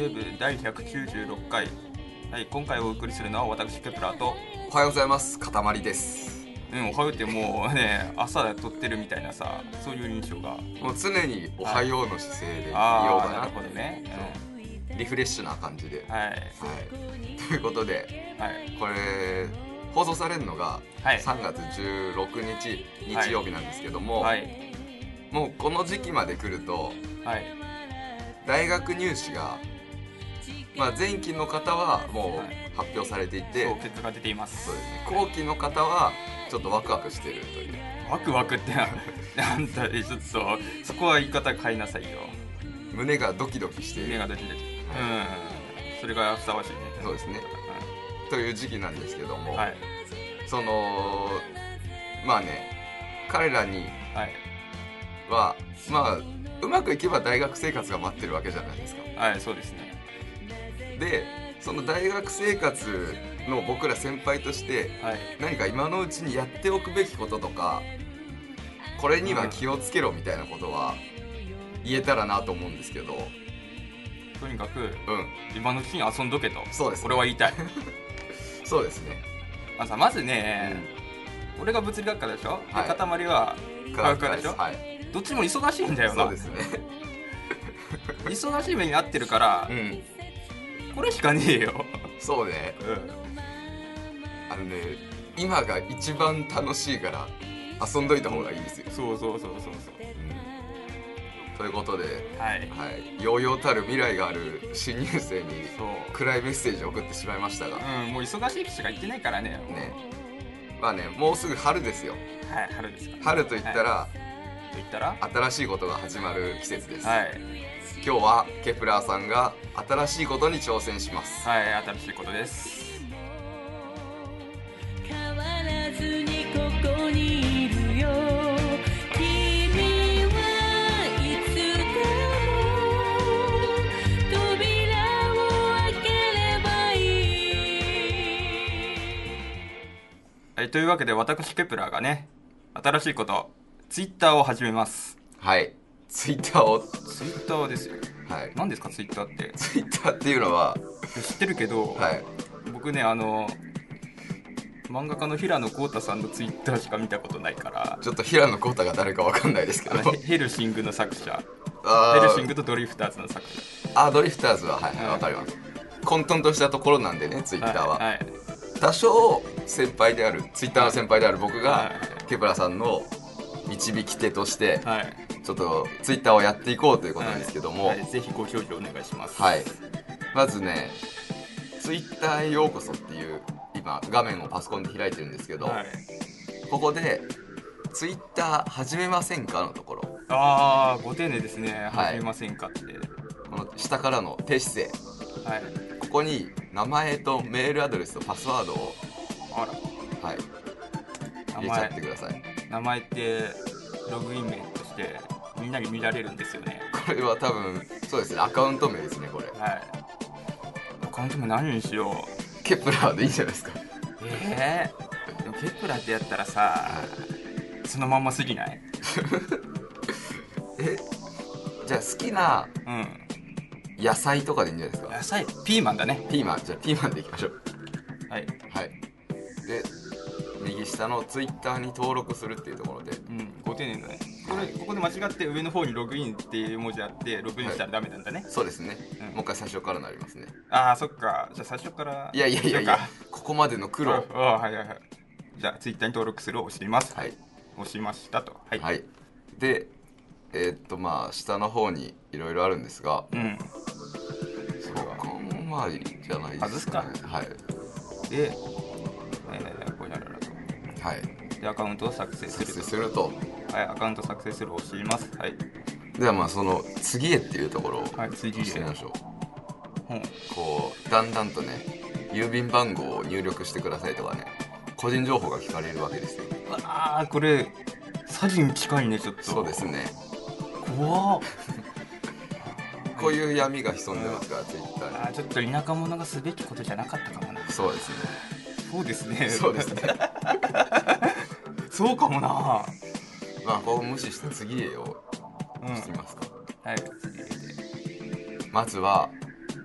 ウェブ第196回、はい、今回お送りするのは私ケプラーと。 おはようございます、かたまりです。 おはようってもうね、朝撮ってるみたいなさ、そういう印象が。 もう常におはようの姿勢でいようかな、 なるほどね、 リフレッシュな感じで、 はい、 ということで、 はい、 これ放送されるのがはい 3月16日、日曜日なんですけども、 はい、 もうこの時期まで来ると、 はい、 大学入試が、前期の方はもう発表されていて、 そう結果が出ています。 そうですね、後期の方はちょっとワクワクしてるという。 ワクワクってなんだちょっとそこは言い方変えなさいよ。 胸がドキドキしている。 胸がドキドキ、それがふさわしいね。 そうですね、という時期なんですけども、 はい、 その彼らには、うまくいけば大学生活が待ってるわけじゃないですか。 はい、そうですね。 で、その大学生活の僕ら先輩として、何か今のうちにやっておくべきこととか、これには気をつけろみたいなことは言えたらなと思うんですけど。 とにかく、今のうちに遊んどけと。 そうですね、 俺は言いたい。 そうですね。 まずね、俺が物理学科でしょ、で塊は科学科でしょ、どっちも忙しいんだよな。 そうですね忙しい目に遭ってるから、これしかねえよ。 そうね、今が一番楽しいから遊んどいた方がいいですよ。 そうということで、ようようたる未来がある新入生に暗いメッセージを送ってしまいましたが、 もう忙しいしか言ってないからね。 もうすぐ春ですよ。 はい、春ですか。 春といったら、新しいことが始まる季節です。今日はケプラーさんが新しいことに挑戦します。 はい、新しいことです。 変わらずにここにいるよ、君はいつでも扉を開ければいい。 というわけで私ケプラーがね、新しいこと、ツイッターを始めます。 はい、ツイッターですよ。何ですかツイッターって。 ツイッターっていうのは知ってるけど、僕ね、漫画家の平野浩太さんのツイッターしか見たことないから。 ちょっと平野浩太が誰か分かんないですけど、 ヘルシングの作者、ヘルシングとドリフターズの作者。 ドリフターズは分かります。混沌としたところなんでね、ツイッターは、多少先輩である、ツイッターの先輩である僕が、ケプラさんの導き手として、ちょっとツイッターをやっていこうということなんですけども、 ぜひご評価お願いします。 まずね、ツイッターへようこそっていう今画面をパソコンで開いてるんですけど、ここでツイッター始めませんかのところ、 ご丁寧ですね。始めませんかって、 この下からの低姿勢、ここに名前とメールアドレスとパスワードを入れちゃってください。 名前ってログイン名としてみんなに見られるんですよね。 これは多分そうですね、アカウント名ですね、これ。 アカウント名何にしよう。ケプラーでいいんじゃないですか。 でもケプラーってやったらさ、そのまんますぎない？ じゃあ好きな野菜とかでいいんじゃないですか。 野菜、ピーマンだね。 ピーマン、じゃあピーマンでいきましょう。で、右下のツイッターに登録するっていうところで、 ご丁寧だね。ここで間違って上の方にログインっていう文字あって、ログインしたらダメなんだね。 そうですね、もう一回最初からなりますね。 そっか。じゃあ最初から。 いや、ここまでの苦労。 じゃあツイッターに登録するを押します。押しましたと。 で、下の方にいろいろあるんですが、そこもいいじゃないですかね。 で、これなると。で、アカウントを作成すると。アカウント作成するを押します。 ではその次へっていうところを押してみましょう。こうだんだんとね、郵便番号を入力してくださいとかね、個人情報が聞かれるわけですよ。 これ詐欺に近いね、ちょっと。 そうですね。 怖っ。 こういう闇が潜んでますから、ツイッターに。 ちょっと田舎者がすべきことじゃなかったかもな。 そうですね。 そうですね。 そうかもな。こう無視して次へをしてみますか。 次へで。 まずは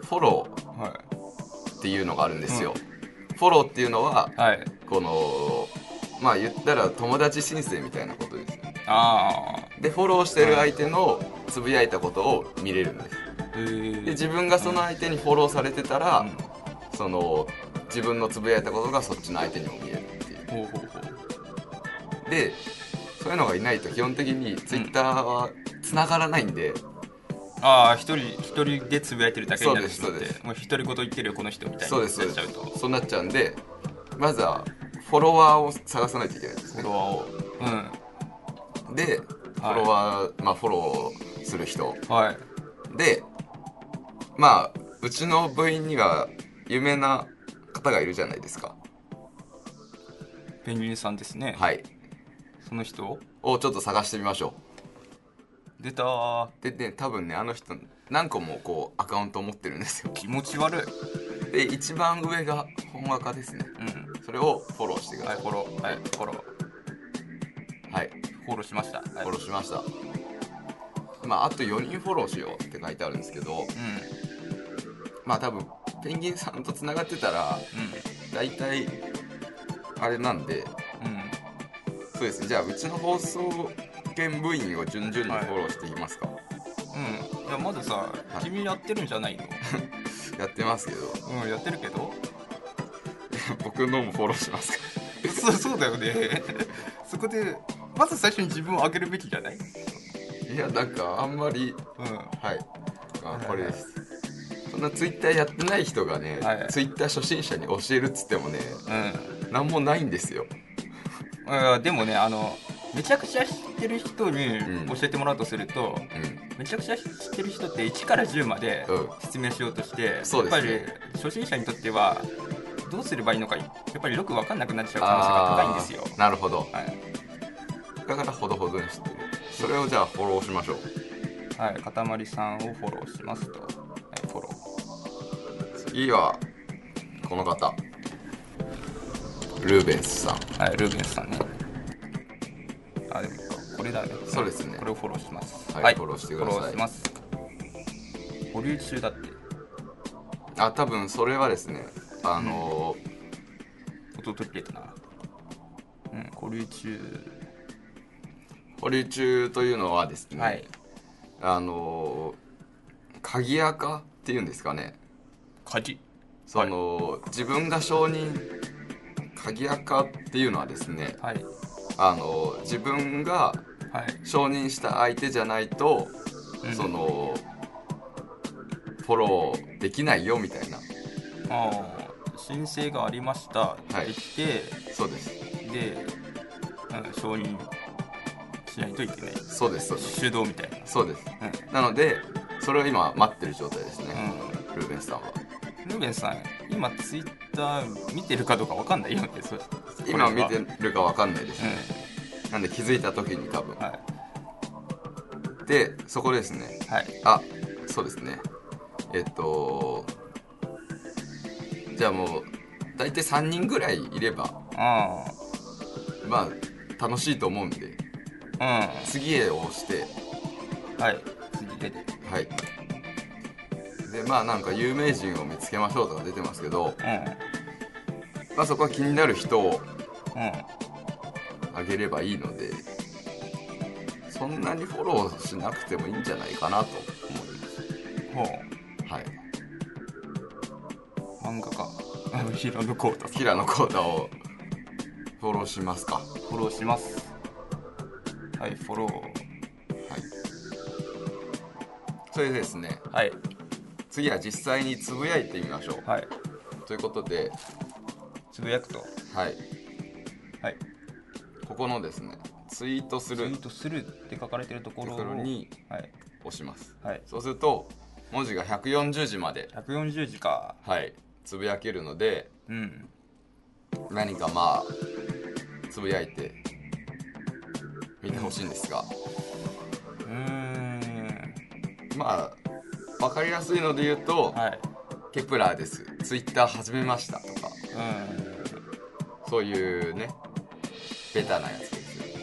フォローっていうのがあるんですよ、フォローっていうのは、このまあ言ったら友達申請みたいなことですよ。でフォローしてる相手のつぶやいたことを見れるんです。で自分がその相手にフォローされてたら、その自分のつぶやいたことがそっちの相手にも見えるっていう。でそういうのがいないと基本的にツイッターは繋がらないんで、 一人でつぶやいてるだけになるし、もう独り言言ってるよこの人みたいになっちゃうと、 そうなっちゃうんで、まずはフォロワーを探さないといけないんですね。 フォロワーを、 でフォロワー、フォローする人、でまあうちの部員には有名な方がいるじゃないですか。 ペンギンさんですね。 はい。 その人をちょっと探してみましょう。出たー。 でね、多分ねあの人何個もこうアカウントを持ってるんですよ。 気持ち悪い。で一番上が本アカですね。それをフォローしてください。 フォロー。はい、フォロー。はい、フォローしました。フォローしました。まああと4人フォローしようって書いてあるんですけど、まあ多分ペンギンさんとつながってたら、大体あれなんで、そうですね。じゃあうちの放送研部員を順々にフォローしていきますか。 いやまずさ、君やってるんじゃないの？ やってますけど。 やってるけど。 僕のもフォローしますか。 そうだよね。そこでまず最初に自分を上げるべきじゃない？ いやなんかあんまり、はい。これです。そんなツイッターやってない人がね、ツイッター初心者に教えるっつってもね、なんもないんですよ。 でもね、めちゃくちゃ知ってる人に教えてもらうとすると、めちゃくちゃ知ってる人って1から10まで説明しようとして、やっぱり初心者にとってはどうすればいいのかやっぱりよく分かんなくなっちゃう可能性が高いんですよ。 なるほど、だからほどほどにしてる。それをじゃあフォローしましょう。 はい、かたまりさんをフォローしますと、フォロー。次はこの方、ルーベンスさん。 ルーベンスさんね。でもこれだね。 そうですね。 これをフォローします。 はい、フォローしてください。 フォローします。保留中だって。 多分それはですね、 音取ってたな。保留中。 保留中というのはですね、鍵アカっていうんですかね。 鍵。 自分が承認、鍵アカっていうのはですね、自分が承認した相手じゃないと、そのフォローできないよみたいな。 申請がありましたって言って、 そうです。 で、承認しないといけない。 そうです、そうです。 手動みたいな。 そうです。なのでそれを今待ってる状態ですね。ルーベンスさんは。 ルーベンスさん、今ツイッター見てるかどうかわかんないよね。 今見てるかわかんないですね。なんで気づいた時に多分。で、そこですね。そうですね。じゃあもう大体3人ぐらいいれば、まあ楽しいと思うんで、次へ押して、 次へで、 でまあなんか有名人を見つけましょうとか出てますけど、まあそこは気になる人をあげればいいので、そんなにフォローしなくてもいいんじゃないかなと思います。 漫画家平野浩太さん。 平野浩太をフォローしますか。 フォローします。フォロー。 それでですね、次は実際につぶやいてみましょう。ということで、 つぶやくと、 ここのですね、ツイートするって書かれてるところに押します。そうすると文字が140字まで 140字かつぶやけるので、何かまあつぶやいてみてほしいんですが、まあ分かりやすいので言うと、ケプラーです、ツイッター始めましたとか、そういうねベタなやつですよ。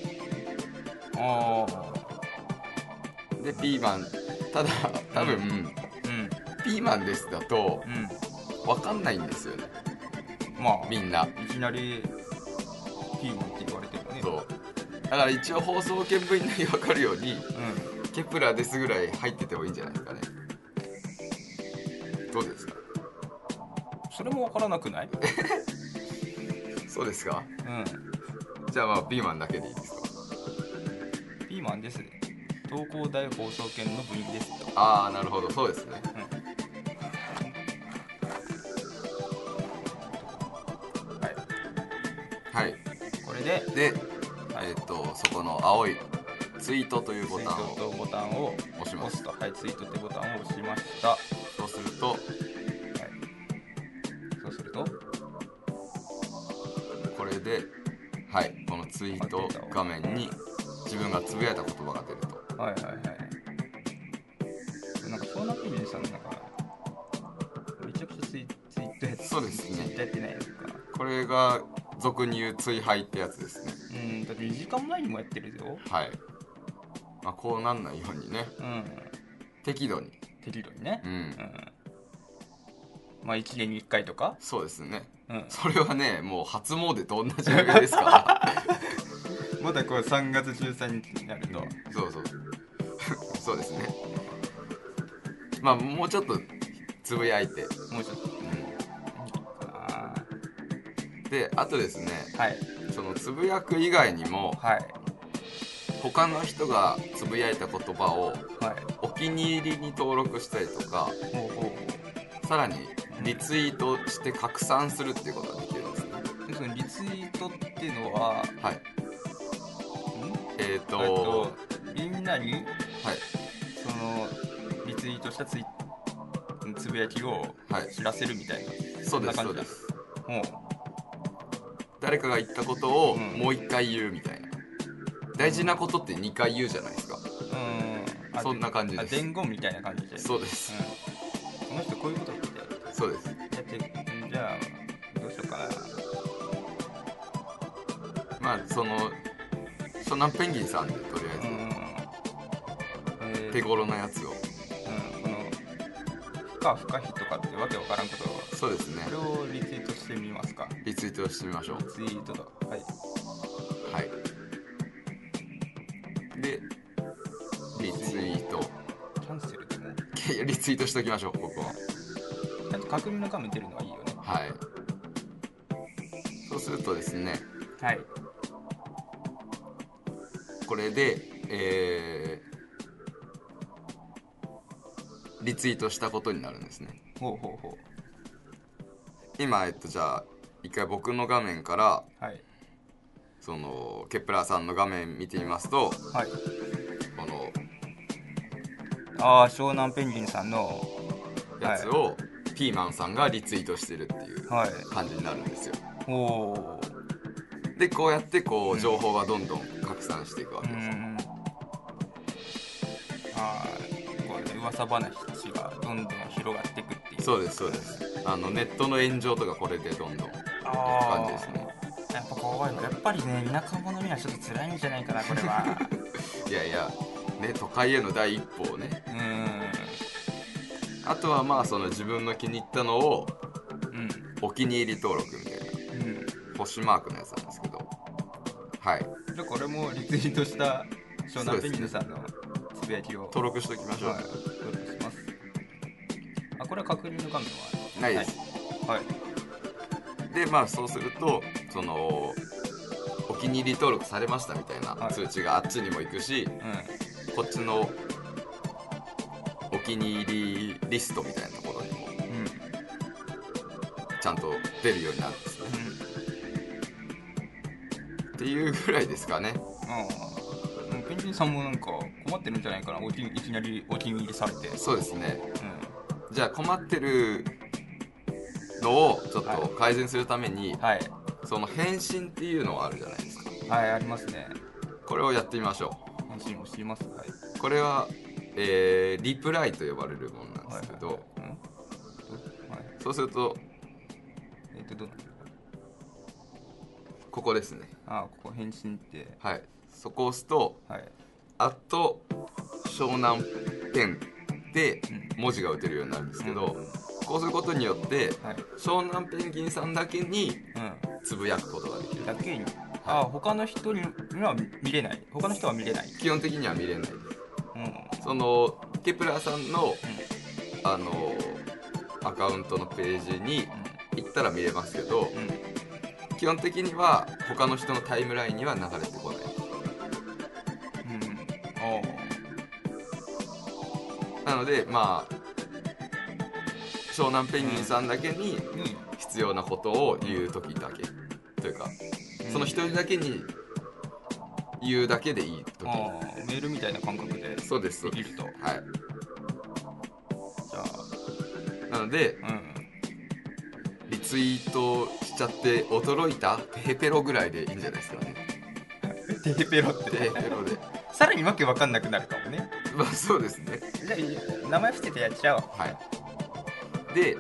でピーマン、ただ多分、 ピーマンですだと、分かんないんですよね。まあみんないきなりピーマンって言われてるね。 そうだから一応放送見分に分かるように、ケプラーですぐらい入っててもいいんじゃないですかね。どうですか？ それも分からなくない？ そうですか？じゃあまあピーマンだけでいいですか？ ピーマンです。東工大放送研の部員ですと。 ああ、なるほど、そうですね。はい。 これでそこの青いツイートというボタンを押しますと。はい、ツイートというボタンを押しました。 そうすると、これで、はい、このツイート画面に自分がつぶやいた言葉が出ると。 はいはいはい。なんか湘南ペンギンさんなんかめちゃくちゃツイートやって、 そうですね。 やってないのか。 これが俗に言う追廃ってやつですね。 だって2時間前にもやってるよ。 はい。まあこうなんないようにね。適度にね。まあ1年に1回とか。 そうですね。それはね、もう初詣と同じレベルですからまだこう3月13日になると、 そうですね。まあもうちょっとつぶやいて、 もうちょっと、 で、あとですね、そのつぶやく以外にも、他の人がつぶやいた言葉をお気に入りに登録したりとか、さらにリツイートして拡散するっていうことができるんですね。 で、そのリツイートっていうのは、みんなに、そのリツイートしたつぶやきを知らせるみたいな、 そんな感じです。誰かが言ったことをもう一回言うみたいな。大事なことって2回言うじゃないですか。そんな感じです。 伝言みたいな感じで。 そうです。 この人こういうこと言ってたよ。 そうです。 じゃあどうしようかな。 まあその湘南ペンギンさんでとりあえず手頃なやつを、このふかひとかってわけわからんことを。 そうですね。 これをリツイートしてみますか。 リツイートしてみましょう。 リツイートと、はいでリツイートキャンセルでもリツイートしておきましょう。ここはちゃんと確認の画面出るのはいいよね。 そうするとですね、これで、リツイートしたことになるんですね。今じゃあ一回僕の画面から、そのケプラーさんの画面見てみますと、この湘南ペンギンさんのやつをピーマンさんがリツイートしてるっていう感じになるんですよ。でこうやってこう情報がどんどん拡散していくわけです。 こう噂話がどんどん広がっていくっていう。 そうですそうです。ネットの炎上とかこれでどんどんいく感じですね。 やっぱ怖い。やっぱりね、田舎者にはちょっと辛いんじゃないかな、これは。 いやいやね、都会への第一歩をね。あとはまあその自分の気に入ったのを、お気に入り登録みたいな、星マークのやつなんですけど、 じゃあこれもリツイートした湘南ペンギンさんのつぶやきを登録しておきましょう。 登録します。これは確認の画面はないです。でまあそうするとそのお気に入り登録されましたみたいな通知があっちにも行くし、こっちのお気に入りリストみたいなところにも、ちゃんと出るようになるんですね。っていうぐらいですかね。 ペンギンさんもなんか困ってるんじゃないかな。いきなりお気に入りされて。 そうですね。じゃあ困ってるのをちょっと改善するために、その返信っていうのがあるじゃないですか。 ありますね。 これをやってみましょう。 返信をします。 これは、リプライと呼ばれるものなんですけど、そうすると、 どうなる？ ここですね。 ここ返信って。 そこを押すと、湘南ペンて文字が打てるようになるんですけど、こうすることによって、湘南ペンギンさんだけにつぶやくことができる。 だけに、他の人には見れない。他の人は見れない。 基本的には見れないです。そのケプラーさんの、アカウントのページに行ったら見れますけど、基本的には他の人のタイムラインには流れてこない。なのでまあ湘南ペンギンさんだけに必要なことを言う時だけというか、その一人だけに言うだけでいい時、 メールみたいな感覚でそうですできると。 はい。じゃあなので、リツイートしちゃって驚いたテヘペロぐらいでいいんじゃないですかね。 テヘペロってテヘペロでさらにわけわかんなくなるかもね。 まあそうですね。 じゃあ名前伏せてやっちゃおう。 はい。で、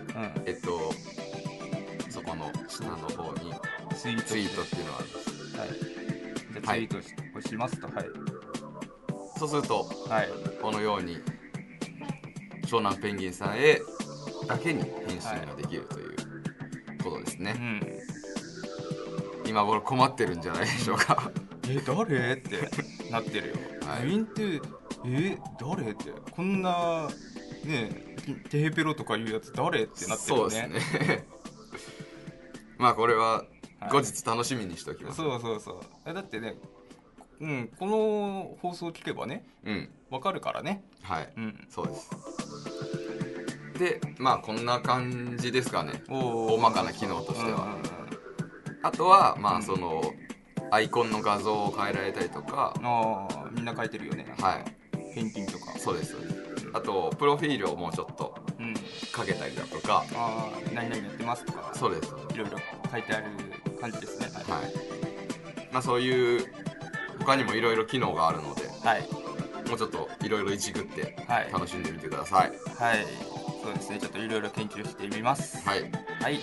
そこの下の方にツイートっていうのがあるんです。 はい。じゃあツイートをしますと、はい。 そうすると、このように湘南ペンギンさんへだけに返信ができるということですね。今頃困ってるんじゃないでしょうか。 誰ってなってるよ。部員って誰ってこんなねテヘペロとかいうやつ誰ってなってるよね。 そうですね。まあこれは後日楽しみにしておきます。 そうだってね、この放送を聞けばね、わかるからね。 はい、そうです。でまあこんな感じですかね、大まかな機能としては。あとはまあそのアイコンの画像を変えられたりとか、 みんな書いてるよね。ペンギンとか。 そうです。あとプロフィールをもうちょっとかけたりだとか、 何々やってますとか、 そうです。 いろいろ書いてある感じですね。 まあそういう他にもいろいろ機能があるので、もうちょっといろいろいじくって楽しんでみてください。 はい、そうですね。ちょっといろいろ研究してみます。はい。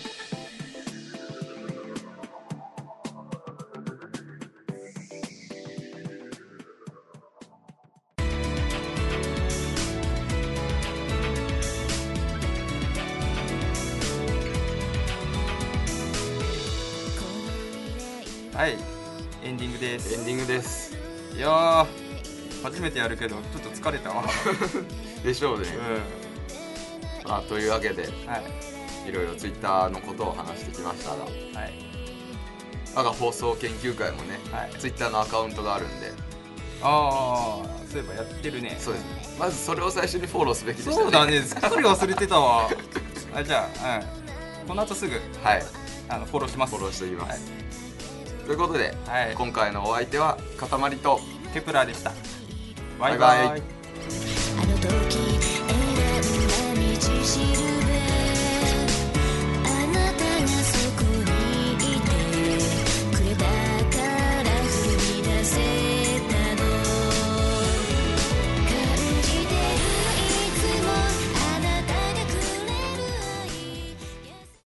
はい、エンディングです。いやー、初めてやるけどちょっと疲れたわ。 でしょうね。というわけで、いろいろツイッターのことを話してきましたが、我が放送研究会もね、ツイッターのアカウントがあるんで。 そういえばやってるね。 そうです。まずそれを最初にフォローすべきでしたね。 そうだね、すっかり忘れてたわ。じゃあ、この後すぐフォローします。 フォローしておきます。ということで、今回のお相手はかたまりとケプラーでした。バイバイ。